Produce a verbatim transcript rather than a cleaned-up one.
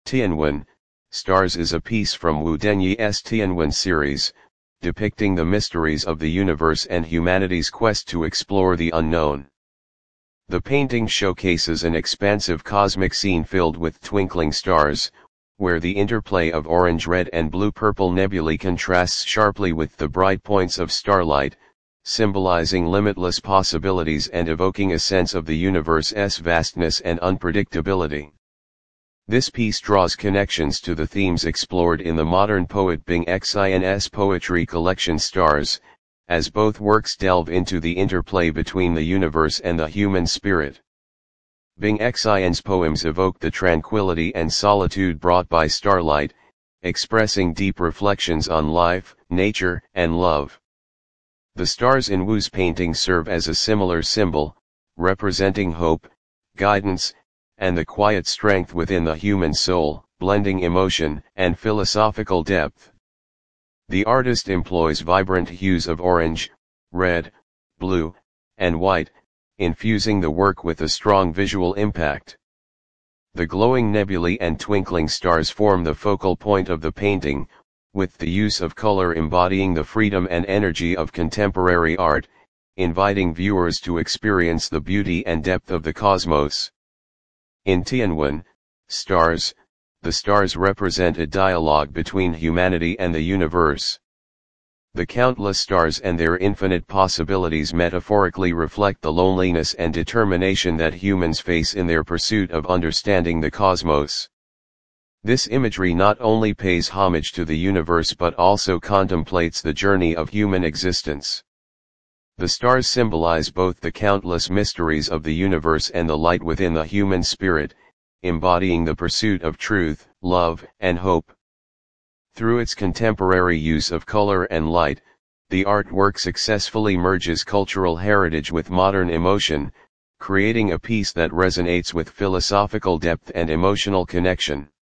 Tianwen, Stars is a piece from Wu Denyi's Tianwen series, depicting the mysteries of the universe and humanity's quest to explore the unknown. The painting showcases an expansive cosmic scene filled with twinkling stars, where the interplay of orange, red and blue-purple nebulae contrasts sharply with the bright points of starlight, symbolizing limitless possibilities and evoking a sense of the universe's vastness and unpredictability. This piece draws connections to the themes explored in the modern poet Bing Xian's poetry collection Stars, as both works delve into the interplay between the universe and the human spirit. Bing Xian's poems evoke the tranquility and solitude brought by starlight, expressing deep reflections on life, nature, and love. The stars in Wu's painting serve as a similar symbol, representing hope, guidance, and the quiet strength within the human soul, blending emotion and philosophical depth. The artist employs vibrant hues of orange, red, blue, and white, infusing the work with a strong visual impact. The glowing nebulae and twinkling stars form the focal point of the painting, with the use of color embodying the freedom and energy of contemporary art, inviting viewers to experience the beauty and depth of the cosmos. In Tianwen, Stars, the stars represent a dialogue between humanity and the universe. The countless stars and their infinite possibilities metaphorically reflect the loneliness and determination that humans face in their pursuit of understanding the cosmos. This imagery not only pays homage to the universe but also contemplates the journey of human existence. The stars symbolize both the countless mysteries of the universe and the light within the human spirit, embodying the pursuit of truth, love, and hope. Through its contemporary use of color and light, the artwork successfully merges cultural heritage with modern emotion, creating a piece that resonates with philosophical depth and emotional connection.